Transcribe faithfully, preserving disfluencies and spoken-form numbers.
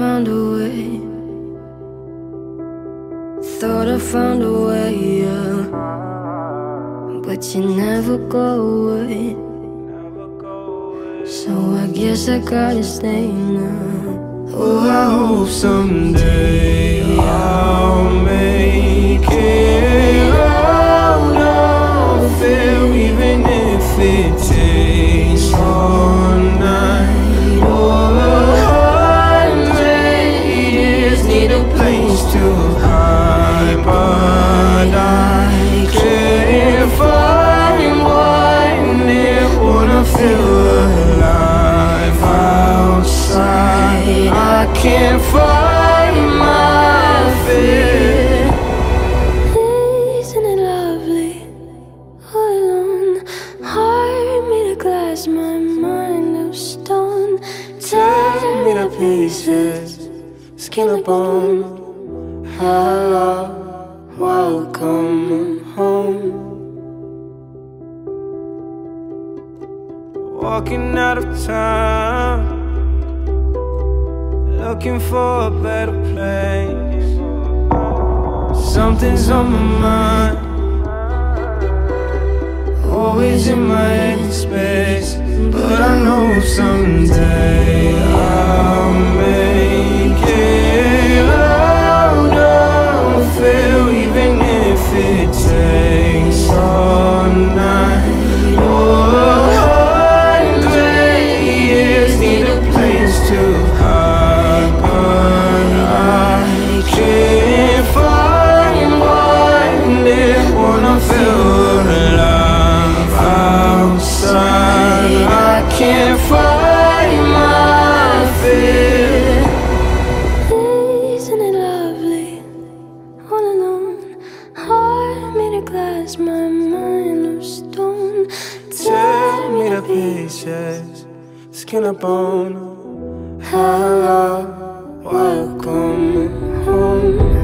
found a way. Thought I found a way, yeah. But you never go away. So I guess I gotta stay now. Oh, I hope someday I'll make it out of there, even if it takes all night or a hundred years. Need a place to hide, but I can't find one there. Wanna feel alive outside. I can't find my fear. Isn't it lovely? All alone, heart made of glass, my mind of stone. Tear me to pieces, skin and bone. Hello, welcome home. Walking out of town, looking for a better place. Something's on my mind, always in my head space. But I know someday I'll make it out of here, even if it takes all night or a hundred years. Need a place to hide, but I can't find one there. Wanna feel alive outside. I can't find my fear. Isn't it lovely? All alone, heart made of glass, my mind of stone. Tear me to pieces, skin and bone. Hello, welcome home.